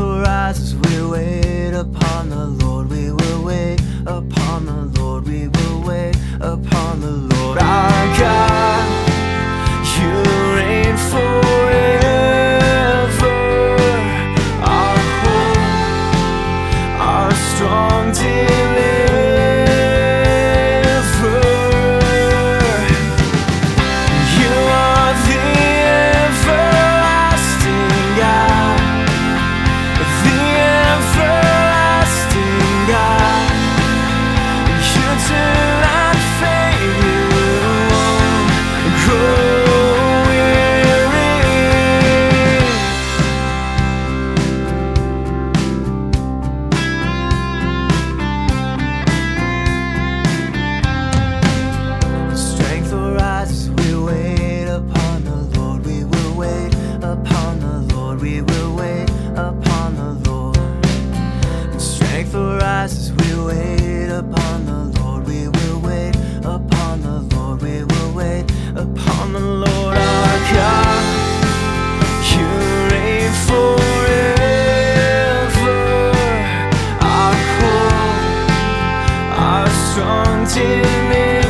will rise as we wait upon the Lord. We will wait upon the Lord. We will wait upon the Lord. Our God, you reign forever. Our hope, our strong deliverer. You are the everlasting God, the everlasting God. You do not fade, you won't grow weary. Strength will rise as we wait upon the Lord. We will wait upon the Lord. We will wait upon the Lord. Strength will rise as we wait upon the Lord. We will wait upon the Lord. We will wait upon the Lord. Our God, you reign forever. Our hope, our strong deliverer.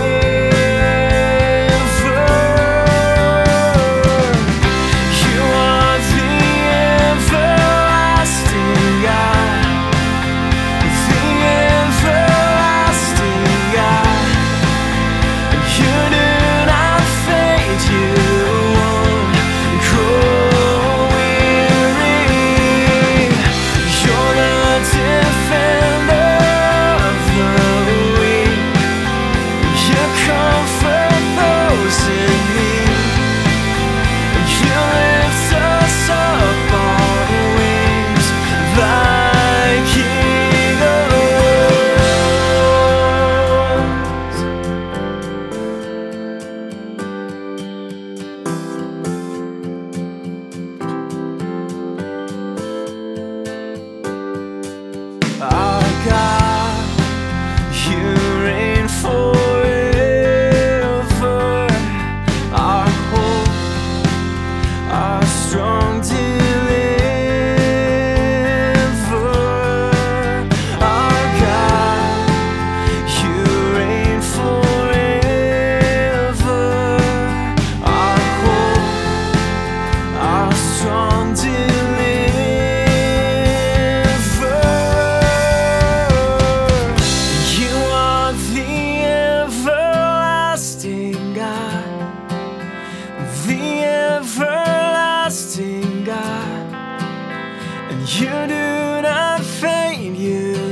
You are the everlasting God, the everlasting God. You do not fade, you won't grow weary. You're the defender of the weak. You comfort those in need. You lift us up on wings like eagles. Our God, you reign forever. Our hope, our strong deliverer. Our God, you reign forever. Our hope, our strong deliverer. You are the everlasting God, the everlasting God, and you do not fade, you